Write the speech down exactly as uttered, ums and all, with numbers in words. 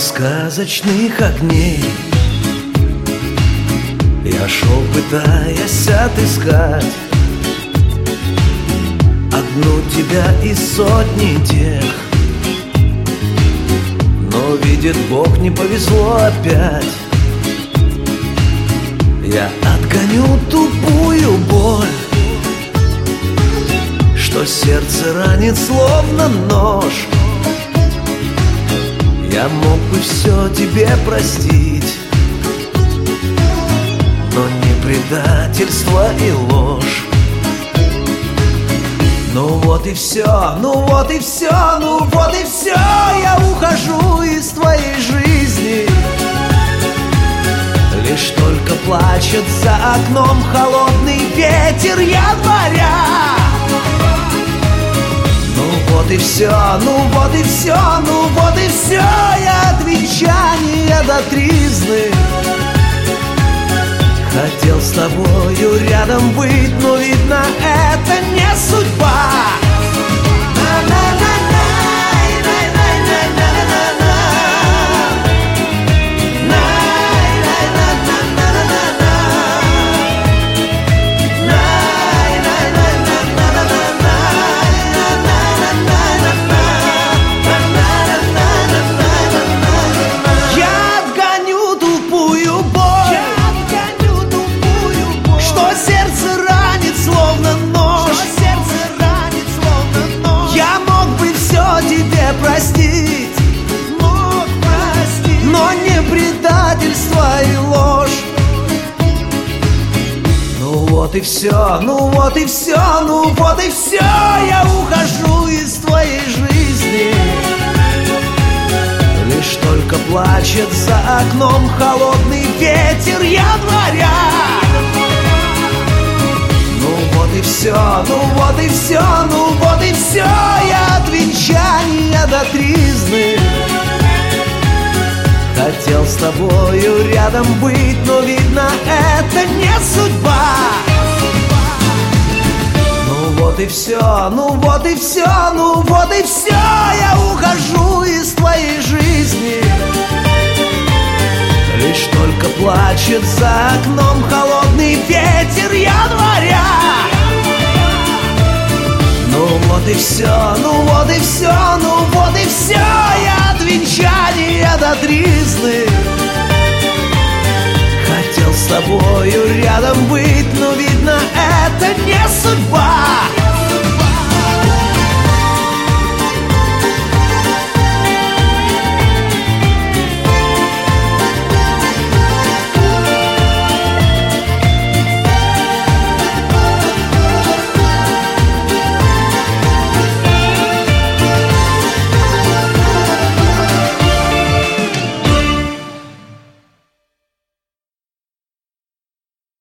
сказочных огней я шел, пытаясь отыскать одну тебя из сотни тех. Но, видит Бог, не повезло опять. Я отгоню тупую боль, что сердце ранит словно нож. Я мог бы все тебе простить, но не предательство и ложь. Ну вот и все, ну вот и все, ну вот и все. Я ухожу из твоей жизни. Лишь только плачет за окном холодный ветер января. Ну вот и все, ну вот и все, ну вот и все. Я от венчания до тризны хотел с тобою рядом быть, но видно, это не судьба. Простить, мог простить, но не предательство и ложь. Ну вот и все, ну вот и все, ну вот и все. Я ухожу из твоей жизни. Лишь только плачет за окном холодный ветер января. Ну вот и все, ну вот и все, ну вот и все. Я от венчания до тризны хотел с тобою рядом быть, но видно, это не судьба. Ну вот и все, ну вот и все, ну вот и все. Я ухожу из твоей жизни. Лишь только плачет за окном холодный ветер января. Ну вот и все, ну вот и все, ну вот и все. Я от венчания до тризны хотел с тобою рядом быть, но видно, это не судьба.